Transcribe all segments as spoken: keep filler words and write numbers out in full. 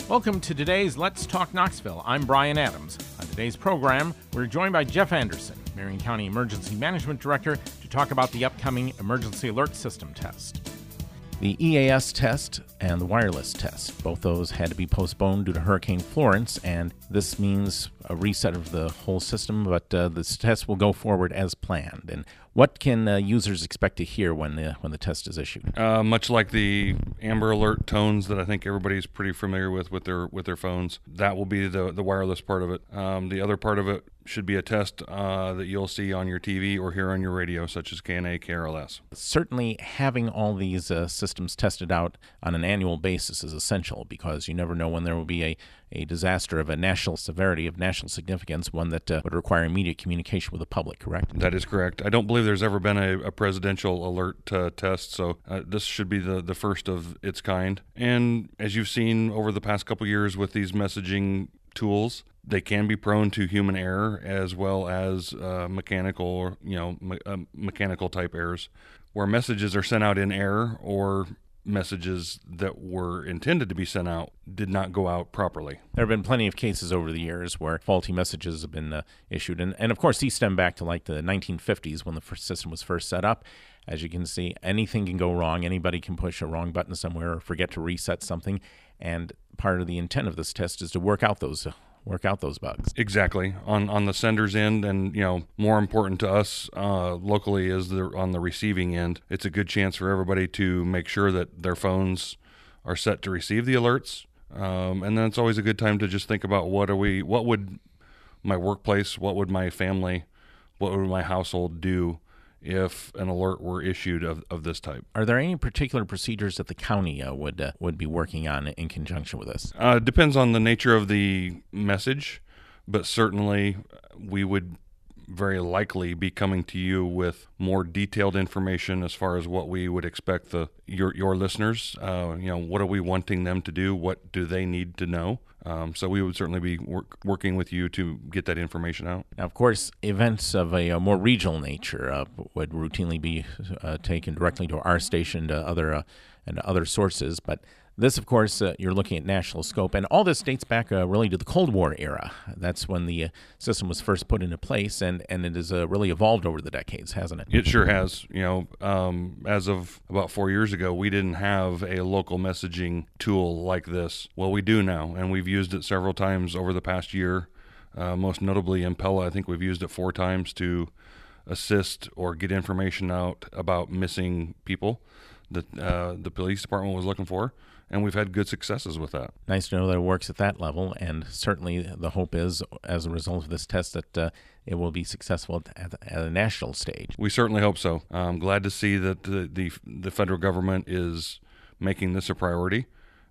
Welcome to today's Let's Talk Knoxville. I'm Brian Adams. On today's program, we're joined by Jeff Anderson, Marion County Emergency Management Director, to talk about the upcoming Emergency Alert System test. The E A S test and the wireless test, both those had to be postponed due to Hurricane Florence, and this means a reset of the whole system, but uh, this test will go forward as planned. And what can uh, users expect to hear when the when the test is issued? Uh, much like the Amber Alert tones that I think everybody's pretty familiar with with their with their phones, that will be the the wireless part of it. Um, the other part of it should be a test uh, that you'll see on your T V or hear on your radio, such as K N A, K R L S. Certainly, having all these uh, systems tested out on an annual basis is essential, because you never know when there will be a, a disaster of a national severity, of national significance, one that uh, would require immediate communication with the public, correct? That is correct. I don't believe there's ever been a, a presidential alert uh, test, so uh, this should be the, the first of its kind. And as you've seen over the past couple years with these messaging tools, they can be prone to human error as well as uh, mechanical, you know, me- uh, mechanical type errors, where messages are sent out in error or messages that were intended to be sent out did not go out properly. There have been plenty of cases over the years where faulty messages have been uh, issued. And, and of course, these stem back to like the nineteen fifties when the first system was first set up. As you can see, anything can go wrong. Anybody can push a wrong button somewhere or forget to reset something. And part of the intent of this test is to work out those uh, work out those bugs. Exactly. On on the sender's end, and you know, more important to us uh, locally is the on the receiving end. It's a good chance for everybody to make sure that their phones are set to receive the alerts. Um, and then it's always a good time to just think about what are we, what would my workplace, what would my family, what would my household do if an alert were issued of, of this type. Are there any particular procedures that the county uh, would uh, would be working on in conjunction with this? Uh, depends on the nature of the message, but certainly we would very likely be coming to you with more detailed information as far as what we would expect the your your listeners. Uh, you know, what are we wanting them to do? What do they need to know? Um, so we would certainly be work, working with you to get that information out. Now, of course, events of a, a more regional nature uh, would routinely be uh, taken directly to our station, to other uh, and to other sources, but this, of course, uh, you're looking at national scope, and all this dates back uh, really to the Cold War era. That's when the uh, system was first put into place, and, and it has uh, really evolved over the decades, hasn't it? It sure has. You know, um, as of about four years ago, we didn't have a local messaging tool like this. Well, we do now, and we've used it several times over the past year. Uh, most notably in Pella, I think we've used it four times to assist or get information out about missing people that uh, the police department was looking for. And we've had good successes with that. Nice to know that it works at that level, and certainly the hope is, as a result of this test, that uh, it will be successful at, at a national stage. We certainly hope so. I'm glad to see that the, the the federal government is making this a priority,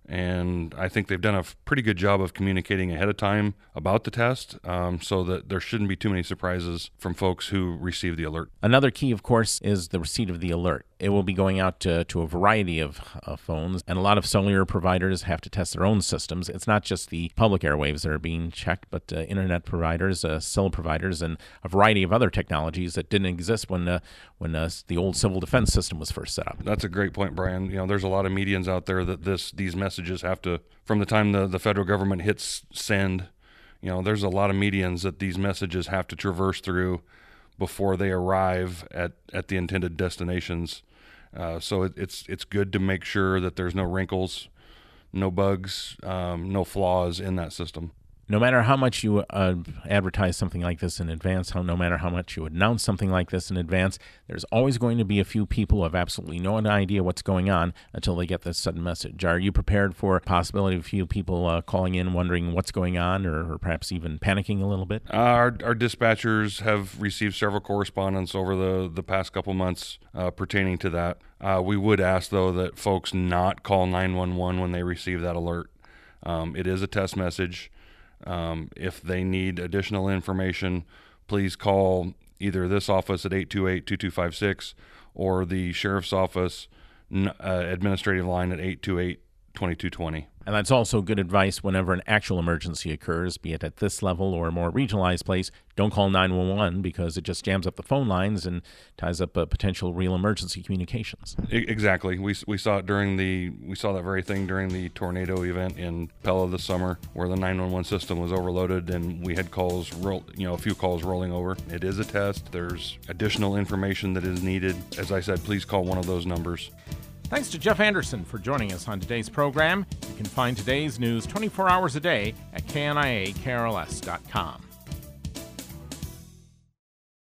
and I think they've done a pretty good job of communicating ahead of time about the test, um, so that there shouldn't be too many surprises from folks who receive the alert. Another key, of course, is the receipt of the alert. It will be going out to, to a variety of uh, phones, and a lot of cellular providers have to test their own systems. It's not just the public airwaves that are being checked, but uh, internet providers, uh, cell providers, and a variety of other technologies that didn't exist when uh, when uh, the old civil defense system was first set up. That's a great point, Brian. You know, there's a lot of medians out there that this these messages have to, from the time the, the federal government hits send, you know, there's a lot of medians that these messages have to traverse through before they arrive at, at the intended destinations. Uh, so it, it's it's good to make sure that there's no wrinkles, no bugs, um, no flaws in that system. No matter how much you uh, advertise something like this in advance, how no matter how much you announce something like this in advance, there's always going to be a few people who have absolutely no idea what's going on until they get this sudden message. Are you prepared for a possibility of a few people uh, calling in wondering what's going on, or, or perhaps even panicking a little bit? Uh, our, our dispatchers have received several correspondence over the, the past couple months uh, pertaining to that. Uh, we would ask, though, that folks not call nine one one when they receive that alert. Um, it is a test message. Um, if they need additional information, please call either this office at eight two eight, two two five six or the sheriff's office uh, administrative line at eight two eight, twenty-two twenty. And that's also good advice whenever an actual emergency occurs, be it at this level or a more regionalized place. Don't call nine one one because it just jams up the phone lines and ties up uh, potential real emergency communications. Exactly. We we saw it during the we saw that very thing during the tornado event in Pella this summer, where the nine one one system was overloaded and we had calls roll, you know, a few calls rolling over. It is a test. There's additional information that is needed. As I said, please call one of those numbers. Thanks to Jeff Anderson for joining us on today's program. You can find today's news twenty-four hours a day at K N I A K R L S dot com.